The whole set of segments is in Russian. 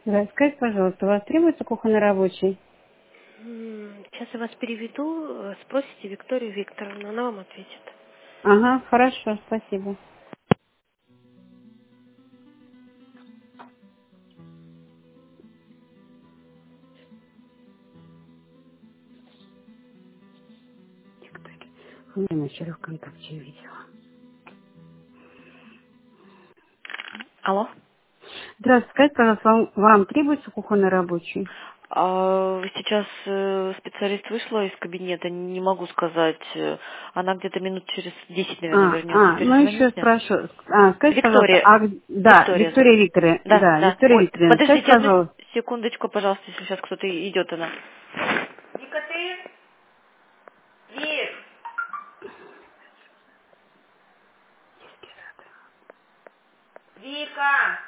Да, скажите, пожалуйста, у вас требуется кухонный рабочий? Сейчас я вас переведу, спросите Викторию Викторовну, она вам ответит. Ага, хорошо, спасибо. ТикТоке. Я вчера ВКонтакте видела. Алло? Здравствуйте, скажите, пожалуйста, вам требуется кухонный рабочий? Сейчас специалист вышла из кабинета, не могу сказать. Она где-то минут через 10, наверное, вернется. Ну еще Перезвоните. спрошу. Скажите, пожалуйста, Виктория. да, Виктория зовут. Виктория Викторовна, Да, да, да. Виктория Ой, Викторовна, скажите, подождите одну пожалуйста. секундочку, пожалуйста, если сейчас кто-то идет она. Вика, ты? Вик! Вика!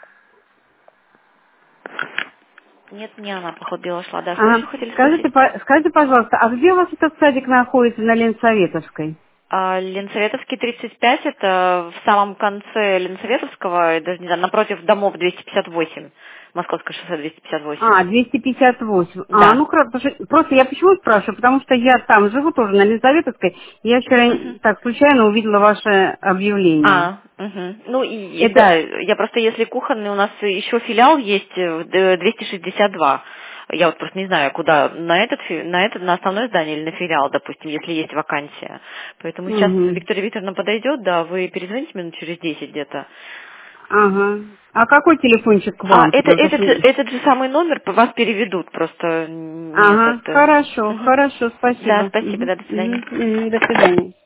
Нет, не она, походу, дела шла. Да, что Ага. еще хотели Скажите, спросить? скажите, пожалуйста, а где у вас этот садик находится на Ленсоветовской? Ленсоветовский 35, это в самом конце Ленсоветовского, я даже не знаю, напротив домов 258, Московское шоссе 258. 258. Да. Просто я почему спрашиваю? Потому что я там живу тоже на Елизаветовской. Я вчера Мгм. так случайно увидела ваше объявление. Мгм. Ну и да, Это, я просто, если кухонный, у нас еще филиал есть 262. Я вот просто не знаю, куда, на основное здание или на филиал, допустим, если есть вакансия. Поэтому сейчас мгм. Виктория Викторовна подойдет, да, вы перезвоните минут через 10 где-то. Ага. А какой телефончик к вам? Потому что... Этот же самый номер вас переведут, просто нет, Ага, это... хорошо, Мгм. хорошо, Да, спасибо. спасибо, Мгм, да, до свидания. мгм, мгм, до свидания.